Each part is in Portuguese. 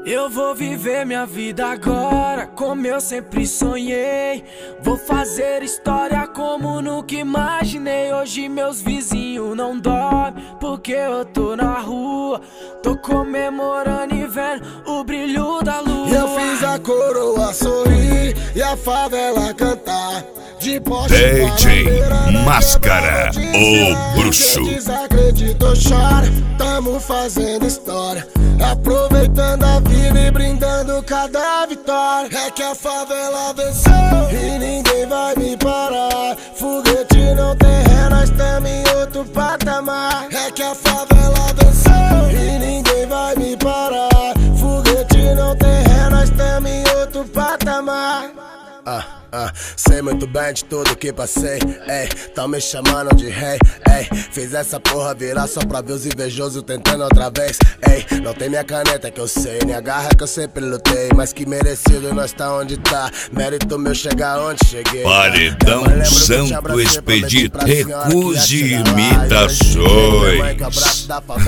Eu vou viver minha vida agora como eu sempre sonhei. Vou fazer história como nunca imaginei. Hoje meus vizinhos não dormem porque eu tô na rua. Tô comemorando e vendo o brilho da lua. Eu fiz a coroa sorrir e a favela cantar. De DJ Máscara, o bruxo. Quem desacreditou chora, tamo fazendo história, aproveitando a vida e brindando cada vitória. É que a favela venceu e ninguém vai me parar. Foguete não tem ré, nós tamo em outro patamar. É que a favela venceu e ninguém vai me parar. Foguete não tem ré, nós tamo em outro patamar. Sei muito bem de tudo que passei, ei, tão me chamando de rei, ei. Fiz essa porra virar só pra ver os invejosos tentando outra vez, ei. Não tem minha caneta que eu sei, nem a garra que eu sempre lutei, mas que merecido nós tá onde tá, mérito meu chegar onde cheguei. Paredão Santo Expedito, recuse imitações.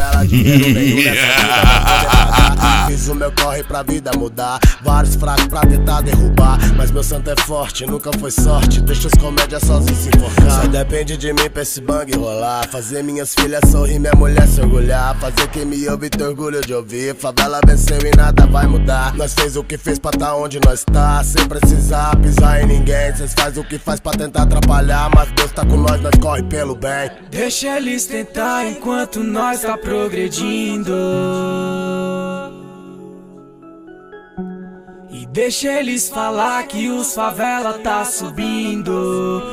Fiz o meu corre pra vida mudar, vários fracos pra tentar derrubar, mas meu santo é forte, nunca foi sorte, deixa os comédias sozinhos se enforcar. Só depende de mim pra esse bang rolar, fazer minhas filhas sorrir, minha mulher se orgulhar, fazer quem me ouve ter orgulho de ouvir. Favela venceu e nada vai mudar, nós fez o que fez pra tá onde nós tá, sem precisar pisar em ninguém. Cês faz o que faz pra tentar atrapalhar, mas Deus tá com nós corre pelo bem. Deixa eles tentar enquanto nós tá progredindo, e deixa eles falar que os favela tá subindo.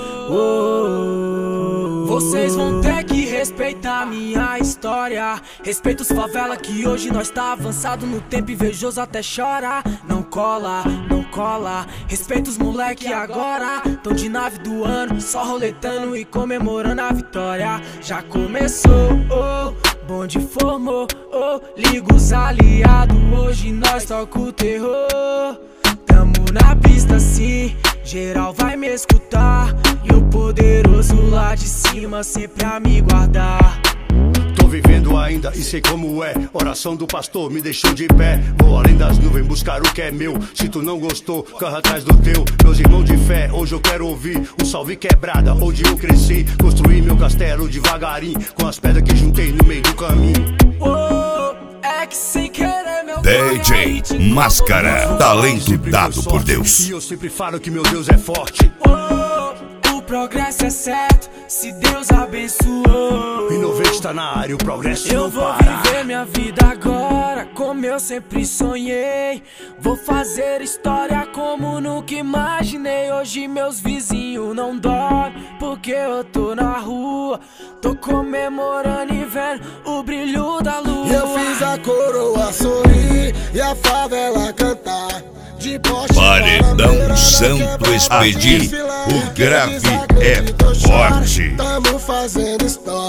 Vocês vão ter que respeitar minha história. Respeita os favela que hoje nós tá avançado no tempo, invejoso até chora. Não cola, não cola. Respeita os moleque agora, tão de nave do ano, só roletando e comemorando a vitória. Já começou, bonde formou, liga os aliados, hoje nós toca o terror. Tamo na pista sim, geral vai me escutar, e o poderoso lá de cima sempre a me guardar. Tô vivendo ainda e sei como é, oração do pastor me deixou de pé. Vou além das nuvens buscar o que é meu, se tu não gostou, corre atrás do teu. Meus irmãos de fé, hoje eu quero ouvir um salve quebrada, onde eu cresci. Construí meu castelo devagarinho, com as pedras que juntei no meio do caminho. É que sem querer meu DJ Máscara, talento dado por Deus. E eu sempre falo que meu Deus é forte. O progresso é certo, se Deus abençoou. Inovante tá na área, o progresso eu não vou para. viver minha vida agora como eu sempre sonhei. Vou fazer história como nunca imaginei. Hoje meus vizinhos não dormem porque eu tô na rua. Tô comemorando e vendo o brilho da lua. Eu fiz a coroa sorrir e a favela cantar. Paredão Santo Expedito, o grave é forte. Tamo fazendo história.